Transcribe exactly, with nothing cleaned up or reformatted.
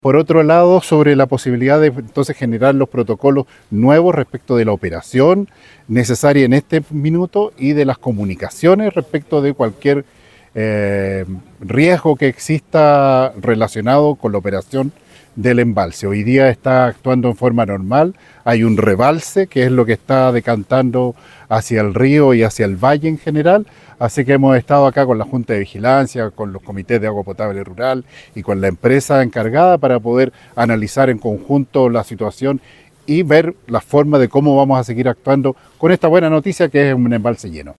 Por otro lado, sobre la posibilidad de entonces generar los protocolos nuevos respecto de la operación necesaria en este minuto y de las comunicaciones respecto de cualquier eh, riesgo que exista relacionado con la operación del embalse. Hoy día está actuando en forma normal, hay un rebalse que es lo que está decantando hacia el río y hacia el valle en general, así que hemos estado acá con la Junta de Vigilancia, con los comités de agua potable rural y con la empresa encargada para poder analizar en conjunto la situación y ver la forma de cómo vamos a seguir actuando con esta buena noticia que es un embalse lleno.